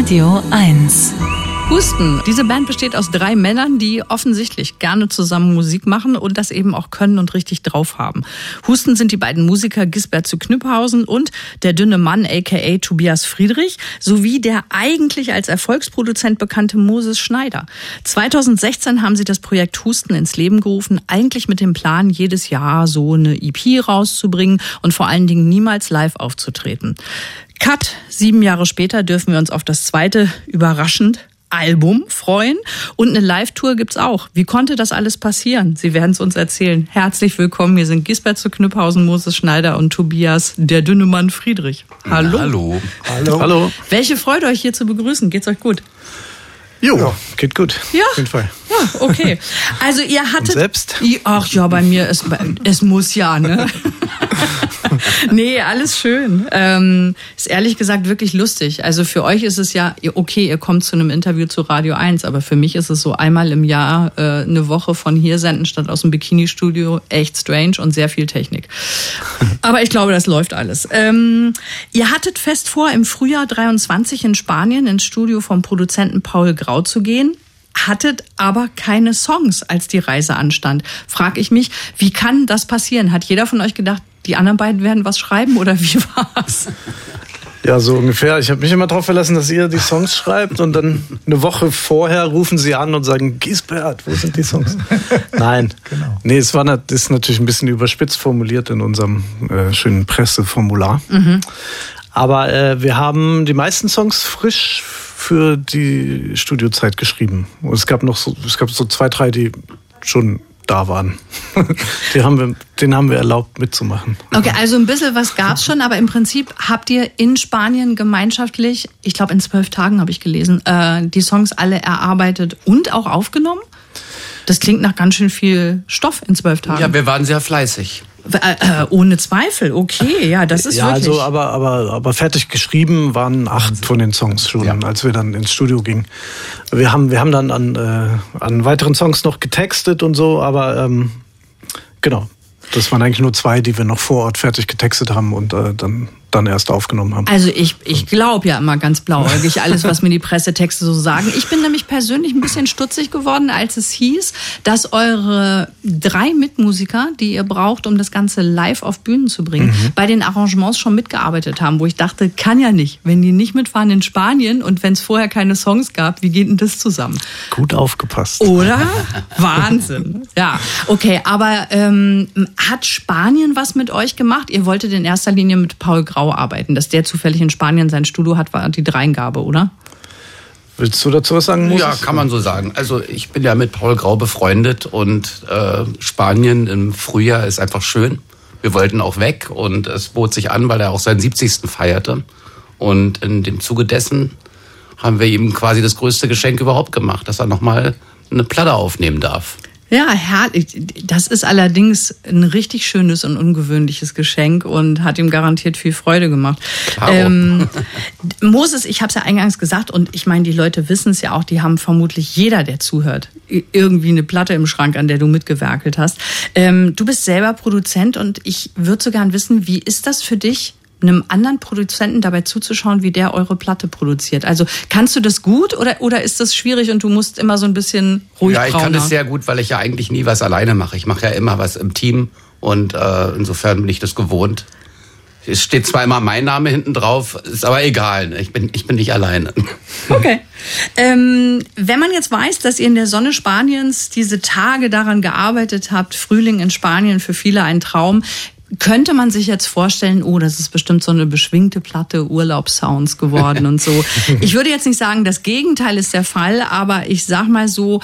Radio 1. Husten. Diese Band besteht aus 3 Männern, die offensichtlich gerne zusammen Musik machen und das eben auch können und richtig drauf haben. Husten sind die beiden Musiker Gisbert zu Knüpphausen und der dünne Mann aka Tobias Friedrich sowie der eigentlich als Erfolgsproduzent bekannte Moses Schneider. 2016 haben sie das Projekt Husten ins Leben gerufen, eigentlich mit dem Plan, jedes Jahr so eine EP rauszubringen und vor allen Dingen niemals live aufzutreten. Cut, 7 Jahre später dürfen wir uns auf das zweite, überraschend, Album freuen und eine Live-Tour gibt's auch. Wie konnte das alles passieren? Sie werden es uns erzählen. Herzlich willkommen, hier sind Gisbert zu Knüpphausen, Moses Schneider und Tobias, der dünne Mann Friedrich. Hallo. Hallo. Hallo. Hallo. Welche Freude, euch hier zu begrüßen. Geht's euch gut? Jo, ja, geht gut. Ja. Auf jeden Fall. Ja, okay. Also ihr hattet... Und selbst? Ach ja, bei mir, es muss ja, ne? Nee, alles schön. Ist ehrlich gesagt wirklich lustig. Also für euch ist es ja, okay, ihr kommt zu einem Interview zu Radio 1, aber für mich ist es so einmal im Jahr eine Woche von hier senden statt aus dem Bikini-Studio. Echt strange und sehr viel Technik. Aber ich glaube, das läuft alles. Ihr hattet fest vor, im Frühjahr 23 in Spanien ins Studio vom Produzenten Paul Grau zu gehen. Hattet aber keine Songs, als die Reise anstand. Frag ich mich, wie kann das passieren? Hat jeder von euch gedacht, die anderen beiden werden was schreiben oder wie war's? Ja, so ungefähr. Ich habe mich immer darauf verlassen, dass ihr die Songs schreibt und dann eine Woche vorher rufen sie an und sagen, Gisbert, wo sind die Songs? Nein, genau. Nee, das ist natürlich ein bisschen überspitzt formuliert in unserem schönen Presseformular. Mhm. Aber wir haben die meisten Songs frisch für die Studiozeit geschrieben. Und es gab so 2, 3, die schon da waren. Den haben wir erlaubt mitzumachen. Okay, also ein bisschen was gab's schon, aber im Prinzip habt ihr in Spanien gemeinschaftlich, ich glaube in 12 Tagen habe ich gelesen, die Songs alle erarbeitet und auch aufgenommen? Das klingt nach ganz schön viel Stoff in 12 Tagen. Ja, wir waren sehr fleißig. Ohne Zweifel, okay, ja, das ist ja, wirklich... also, aber fertig geschrieben waren 8 von den Songs schon, ja, als wir dann ins Studio gingen. Wir haben dann an weiteren Songs noch getextet und so, aber genau, das waren eigentlich nur 2, die wir noch vor Ort fertig getextet haben und dann erst aufgenommen haben. Also ich glaube ja immer ganz blauäugig alles, was mir die Pressetexte so sagen. Ich bin nämlich persönlich ein bisschen stutzig geworden, als es hieß, dass eure 3 Mitmusiker, die ihr braucht, um das Ganze live auf Bühnen zu bringen, bei den Arrangements schon mitgearbeitet haben, wo ich dachte, kann ja nicht. Wenn die nicht mitfahren in Spanien und wenn es vorher keine Songs gab, wie geht denn das zusammen? Gut aufgepasst. Oder? Wahnsinn. Ja, okay, aber hat Spanien was mit euch gemacht? Ihr wolltet in erster Linie mit Paul Grau arbeiten. Dass der zufällig in Spanien sein Studio hat, war die Dreingabe, oder? Willst du dazu was sagen, Moses? Ja, kann man so sagen. Also ich bin ja mit Paul Grau befreundet und Spanien im Frühjahr ist einfach schön. Wir wollten auch weg und es bot sich an, weil er auch seinen 70. feierte. Und in dem Zuge dessen haben wir ihm quasi das größte Geschenk überhaupt gemacht, dass er nochmal eine Platte aufnehmen darf. Ja, herrlich. Das ist allerdings ein richtig schönes und ungewöhnliches Geschenk und hat ihm garantiert viel Freude gemacht. Moses, ich habe es ja eingangs gesagt und ich meine, die Leute wissen es ja auch, die haben vermutlich jeder, der zuhört, irgendwie eine Platte im Schrank, an der du mitgewerkelt hast. Du bist selber Produzent und ich würde so gern wissen, wie ist das für dich, einem anderen Produzenten dabei zuzuschauen, wie der eure Platte produziert? Also kannst du das gut oder ist das schwierig und du musst immer so ein bisschen ruhig brauner? Ja, ich kann das sehr gut, weil ich ja eigentlich nie was alleine mache. Ich mache ja immer was im Team und insofern bin ich das gewohnt. Es steht zwar immer mein Name hinten drauf, ist aber egal. Ich bin nicht alleine. Okay. Wenn man jetzt weiß, dass ihr in der Sonne Spaniens diese Tage daran gearbeitet habt, Frühling in Spanien für viele ein Traum, könnte man sich jetzt vorstellen, oh, das ist bestimmt so eine beschwingte Platte, Urlaubssounds geworden und so. Ich würde jetzt nicht sagen, das Gegenteil ist der Fall, aber ich sag mal so,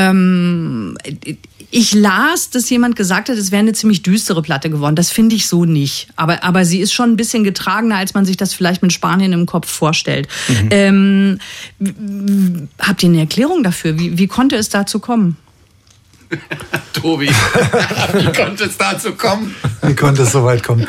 ich las, dass jemand gesagt hat, es wäre eine ziemlich düstere Platte geworden. Das finde ich so nicht. Aber sie ist schon ein bisschen getragener, als man sich das vielleicht mit Spanien im Kopf vorstellt. Habt ihr eine Erklärung dafür? Wie konnte es dazu kommen? Tobi, wie konnte es dazu kommen? Wie konnte es so weit kommen?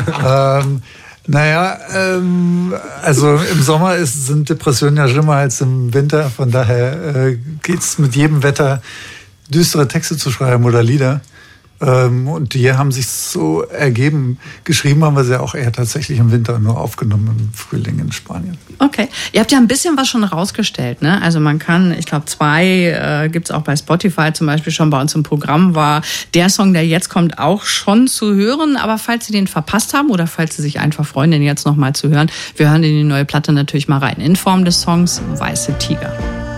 Also im Sommer sind Depressionen ja schlimmer als im Winter. Von daher geht es mit jedem Wetter, düstere Texte zu schreiben oder Lieder. Und die haben sich so ergeben. Geschrieben haben wir sie auch eher tatsächlich im Winter, nur aufgenommen im Frühling in Spanien. Okay. Okay. Ihr habt ja ein bisschen was schon rausgestellt, ne? Also man kann, ich glaube 2 gibt's auch bei Spotify zum Beispiel schon bei uns im Programm, war der Song, der jetzt kommt, auch schon zu hören. Aber falls Sie den verpasst haben oder falls Sie sich einfach freuen, den jetzt nochmal zu hören, wir hören in die neue Platte natürlich mal rein. In Form des Songs Weiße Tiger.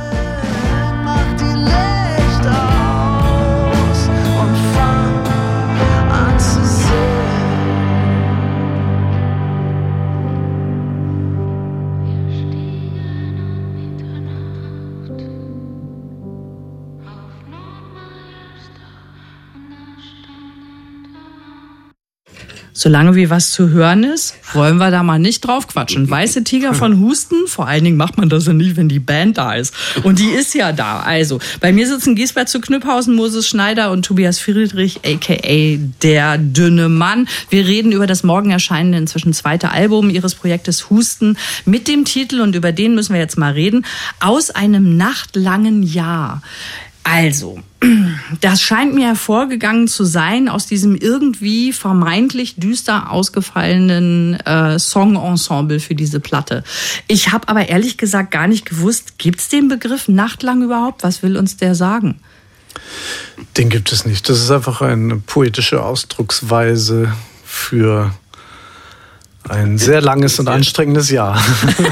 Solange wie was zu hören ist, wollen wir da mal nicht drauf quatschen. Weiße Tiger von Husten, vor allen Dingen macht man das ja nicht, wenn die Band da ist. Und die ist ja da. Also, bei mir sitzen Gisbert zu Knüpphausen, Moses Schneider und Tobias Friedrich, a.k.a. der dünne Mann. Wir reden über das morgen erscheinende, inzwischen 2. Album ihres Projektes Husten mit dem Titel, und über den müssen wir jetzt mal reden, Aus einem nachtlangen Jahr. Also, das scheint mir hervorgegangen zu sein aus diesem irgendwie vermeintlich düster ausgefallenen Song-Ensemble für diese Platte. Ich habe aber ehrlich gesagt gar nicht gewusst, gibt's den Begriff nachtlang überhaupt? Was will uns der sagen? Den gibt es nicht. Das ist einfach eine poetische Ausdrucksweise für ein sehr langes und anstrengendes Jahr.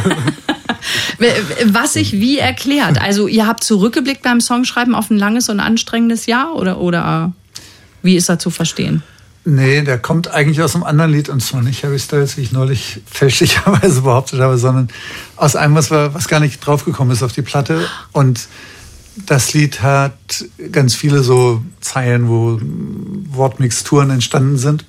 Was sich wie erklärt? Also ihr habt zurückgeblickt beim Songschreiben auf ein langes und anstrengendes Jahr oder wie ist er zu verstehen? Nee, der kommt eigentlich aus einem anderen Lied, und zwar nicht Harry Styles, wie ich neulich fälschlicherweise behauptet habe, sondern aus einem, was gar nicht draufgekommen ist auf die Platte. Und das Lied hat ganz viele so Zeilen, wo Wortmixturen entstanden sind.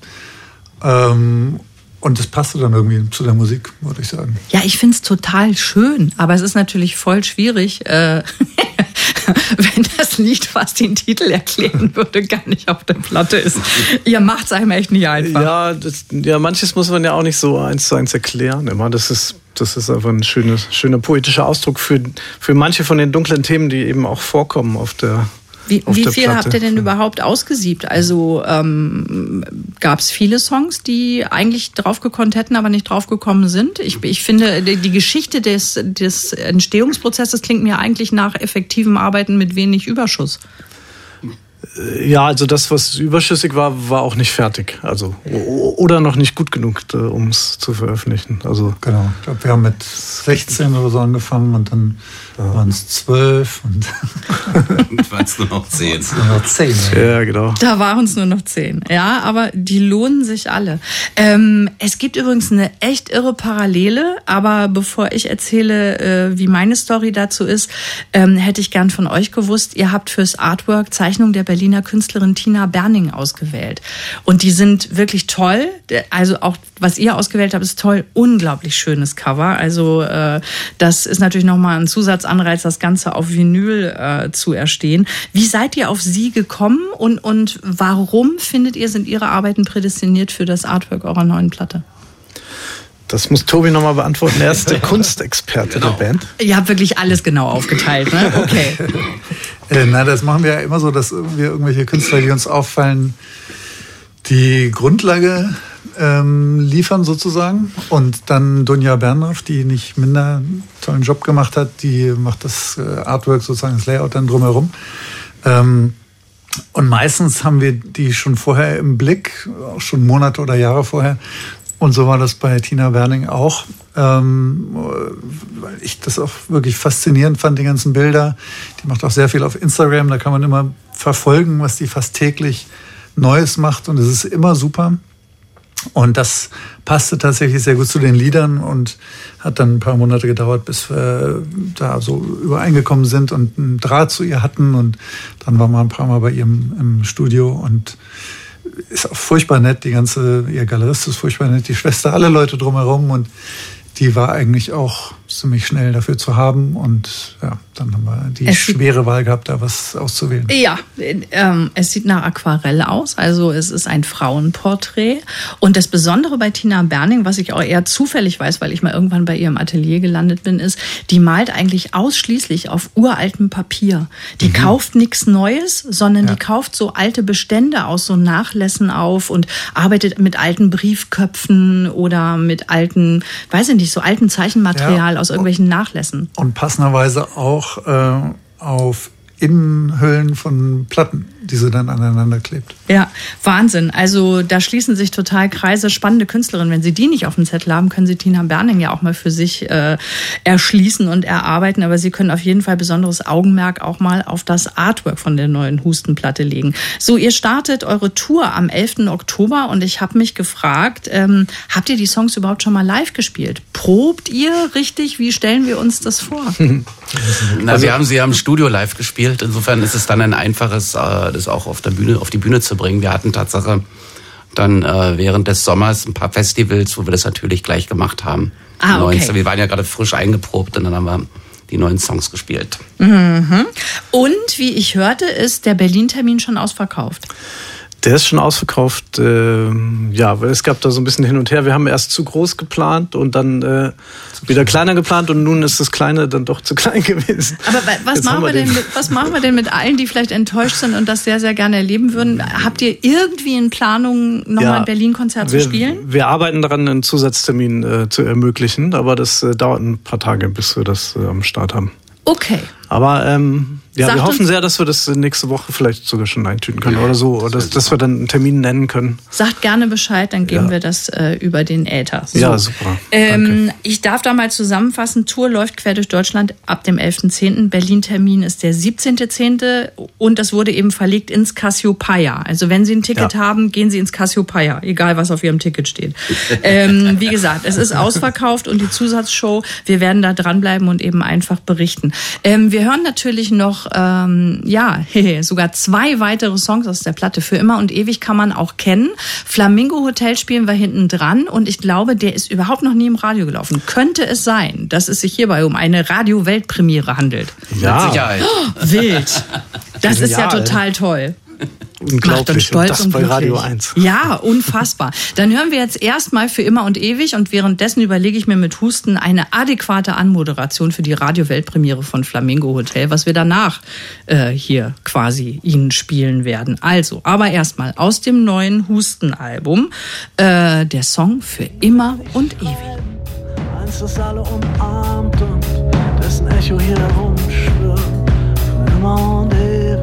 Und das passte dann irgendwie zu der Musik, würde ich sagen. Ja, ich find's total schön, aber es ist natürlich voll schwierig, wenn das Lied, was den Titel erklären würde, gar nicht auf der Platte ist. Ihr macht's einem echt nicht einfach. Ja, manches muss man ja auch nicht so 1:1 erklären immer. Das ist einfach ein schöner poetischer Ausdruck für manche von den dunklen Themen, die eben auch vorkommen auf der Wie viel habt ihr denn überhaupt ausgesiebt? Also gab es viele Songs, die eigentlich draufgekonnt hätten, aber nicht draufgekommen sind? Ich finde, die Geschichte des Entstehungsprozesses klingt mir eigentlich nach effektivem Arbeiten mit wenig Überschuss. Ja, also das, was überschüssig war, war auch nicht fertig. Also oder noch nicht gut genug, um es zu veröffentlichen. Also genau. Ich glaube, wir haben mit 16 oder so angefangen und dann waren es 12 und waren es nur noch 10. Nur noch 10. Ja, genau. Da waren es nur noch 10. Ja, aber die lohnen sich alle. Es gibt übrigens eine echt irre Parallele, aber bevor ich erzähle, wie meine Story dazu ist, hätte ich gern von euch gewusst, ihr habt fürs Artwork Zeichnung der Berliner Künstlerin Tina Berning ausgewählt. Und die sind wirklich toll. Also auch, was ihr ausgewählt habt, ist toll. Unglaublich schönes Cover. Also das ist natürlich nochmal ein Zusatzanreiz, das Ganze auf Vinyl zu erstehen. Wie seid ihr auf sie gekommen und warum findet ihr, sind ihre Arbeiten prädestiniert für das Artwork eurer neuen Platte? Das muss Tobi nochmal beantworten. Er ist der Kunstexperte der Band. Ihr habt wirklich alles genau aufgeteilt, ne? Okay. Na, das machen wir ja immer so, dass wir irgendwelche Künstler, die uns auffallen, die Grundlage liefern sozusagen. Und dann Dunja Bernhoff, die nicht minder einen tollen Job gemacht hat, die macht das Artwork, sozusagen das Layout dann drumherum. Und meistens haben wir die schon vorher im Blick, auch schon Monate oder Jahre vorher. Und so war das bei Tina Berning auch, weil ich das auch wirklich faszinierend fand, die ganzen Bilder. Die macht auch sehr viel auf Instagram, da kann man immer verfolgen, was die fast täglich Neues macht, und es ist immer super. Und das passte tatsächlich sehr gut zu den Liedern und hat dann ein paar Monate gedauert, bis wir da so übereingekommen sind und einen Draht zu ihr hatten. Und dann waren wir ein paar Mal bei ihr im Studio und ist auch furchtbar nett, ihr Galerist ist furchtbar nett, die Schwester, alle Leute drumherum, und die war eigentlich auch ziemlich schnell dafür zu haben, und ja, dann haben wir die schwere Wahl gehabt, da was auszuwählen. Ja, es sieht nach Aquarell aus, also es ist ein Frauenporträt, und das Besondere bei Tina Berning, was ich auch eher zufällig weiß, weil ich mal irgendwann bei ihr im Atelier gelandet bin, ist, die malt eigentlich ausschließlich auf uraltem Papier. Die kauft nichts Neues, sondern die kauft so alte Bestände aus so Nachlässen auf und arbeitet mit alten Briefköpfen oder mit alten, weiß ich nicht, so alten Zeichenmaterial aus irgendwelchen Nachlässen. Und passenderweise auch auf Innenhüllen von Platten, die sie dann aneinander klebt. Ja, Wahnsinn. Also da schließen sich total Kreise. Spannende Künstlerin. Wenn Sie die nicht auf dem Zettel haben, können Sie Tina Berning ja auch mal für sich erschließen und erarbeiten. Aber Sie können auf jeden Fall besonderes Augenmerk auch mal auf das Artwork von der neuen Hustenplatte legen. So, ihr startet eure Tour am 11. Oktober und ich habe mich gefragt, habt ihr die Songs überhaupt schon mal live gespielt? Probt ihr richtig? Wie stellen wir uns das vor? Na, wir haben sie ja im Studio live gespielt. Insofern ist es dann ein einfaches, das auch auf die Bühne zu bringen. Wir hatten Tatsache dann während des Sommers ein paar Festivals, wo wir das natürlich gleich gemacht haben. Okay. Wir waren ja gerade frisch eingeprobt und dann haben wir die neuen Songs gespielt. Mhm. Und wie ich hörte, ist der Berlin-Termin schon ausverkauft. Der ist schon ausverkauft. Ja, es gab da so ein bisschen hin und her. Wir haben erst zu groß geplant und dann wieder kleiner geplant und nun ist das Kleine dann doch zu klein gewesen. Aber was machen wir denn mit allen, die vielleicht enttäuscht sind und das sehr, sehr gerne erleben würden? Habt ihr irgendwie in Planung, nochmal ein Berlin-Konzert zu spielen? Wir arbeiten daran, einen Zusatztermin zu ermöglichen, aber das dauert ein paar Tage, bis wir das am Start haben. Okay. Aber wir hoffen sehr, dass wir das nächste Woche vielleicht sogar schon eintüten können oder so, oder dass wir dann einen Termin nennen können. Sagt gerne Bescheid, dann geben wir das über den Äther. So. Ja, super. Ich darf da mal zusammenfassen, Tour läuft quer durch Deutschland ab dem 11.10. Berlin-Termin ist der 17.10. und das wurde eben verlegt ins Cassiopeia. Also wenn Sie ein Ticket haben, gehen Sie ins Cassiopeia, egal was auf Ihrem Ticket steht. Wie gesagt, es ist ausverkauft und die Zusatzshow, wir werden da dranbleiben und eben einfach berichten. Wir hören natürlich noch sogar 2 weitere Songs aus der Platte. Für immer und ewig kann man auch kennen. Flamingo Hotel spielen wir hinten dran und ich glaube, der ist überhaupt noch nie im Radio gelaufen. Könnte es sein, dass es sich hierbei um eine Radio-Weltpremiere handelt? Ja. Mit Sicherheit. Wild. Das ist ja total toll. Unglaublich. Und stolz das und bei glücklich. Radio 1. Ja, unfassbar. Dann hören wir jetzt erstmal für immer und ewig und währenddessen überlege ich mir mit Husten eine adäquate Anmoderation für die Radio-Weltpremiere von Flamingo Hotel, was wir danach hier quasi Ihnen spielen werden. Also, aber erstmal aus dem neuen Husten-Album der Song für immer und ewig. Eins, das alle umarmt und dessen Echo hier herumschwirrt, für immer und ewig.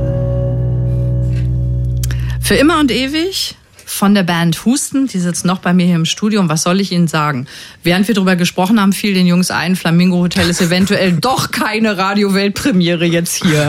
Für immer und ewig von der Band Husten, die sitzt noch bei mir hier im Studio und was soll ich Ihnen sagen? Während wir darüber gesprochen haben, fiel den Jungs ein, Flamingo Hotel ist eventuell doch keine Radio-Weltpremiere jetzt hier.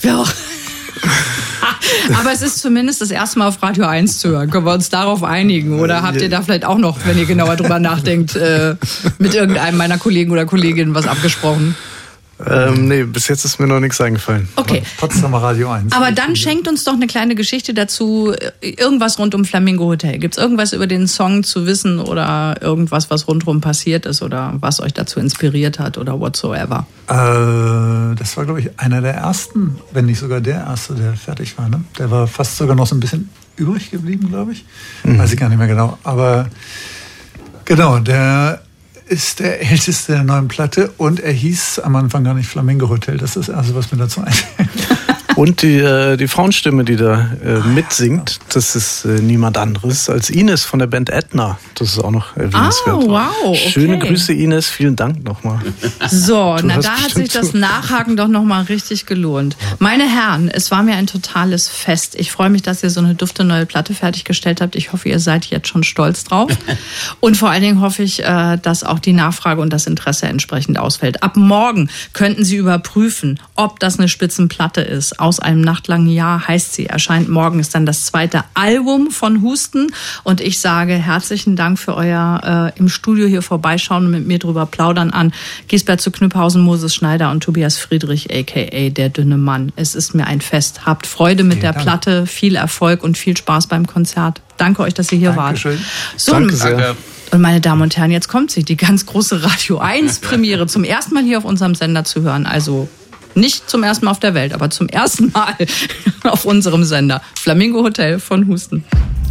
Aber es ist zumindest das erste Mal auf Radio 1 zu hören. Können wir uns darauf einigen? Oder habt ihr da vielleicht auch noch, wenn ihr genauer drüber nachdenkt, mit irgendeinem meiner Kollegen oder Kolleginnen was abgesprochen? Nee, bis jetzt ist mir noch nichts eingefallen. Okay. Potsdamer Radio 1. Aber dann schenkt uns doch eine kleine Geschichte dazu, irgendwas rund um Flamingo Hotel. Gibt es irgendwas über den Song zu wissen oder irgendwas, was rundherum passiert ist oder was euch dazu inspiriert hat oder whatsoever? Das war, glaube ich, einer der ersten, wenn nicht sogar der erste, der fertig war. Ne? Der war fast sogar noch so ein bisschen übrig geblieben, glaube ich. Weiß ich gar nicht mehr genau. Aber genau, der ist der älteste der neuen Platte und er hieß am Anfang gar nicht Flamingo Hotel. Das ist das Erste, was mir dazu einfällt. Und die Frauenstimme, die da mitsingt, das ist niemand anderes als Ines von der Band Ätna. Das ist auch noch erwähnenswert. Oh, wow, okay. Schöne Grüße, Ines. Vielen Dank nochmal. So, da hat sich das Nachhaken doch nochmal richtig gelohnt. Meine Herren, es war mir ein totales Fest. Ich freue mich, dass ihr so eine dufte neue Platte fertiggestellt habt. Ich hoffe, ihr seid jetzt schon stolz drauf. Und vor allen Dingen hoffe ich, dass auch die Nachfrage und das Interesse entsprechend ausfällt. Ab morgen könnten Sie überprüfen, ob das eine Spitzenplatte ist. Aus einem nachtlangen Jahr heißt sie. Erscheint morgen, ist dann das 2. Album von Husten. Und ich sage herzlichen Dank für euer im Studio hier vorbeischauen und mit mir drüber plaudern an Gisbert zu Knüpphausen, Moses Schneider und Tobias Friedrich, a.k.a. der dünne Mann. Es ist mir ein Fest. Habt Freude mit der Platte, viel Erfolg und viel Spaß beim Konzert. Danke euch, dass ihr hier Dankeschön. wart. So, Danke sehr. Und meine Damen und Herren, jetzt kommt sie, die ganz große Radio 1 Premiere zum ersten Mal hier auf unserem Sender zu hören. Also nicht zum ersten Mal auf der Welt, aber zum ersten Mal auf unserem Sender. Flamingo Hotel von Husten.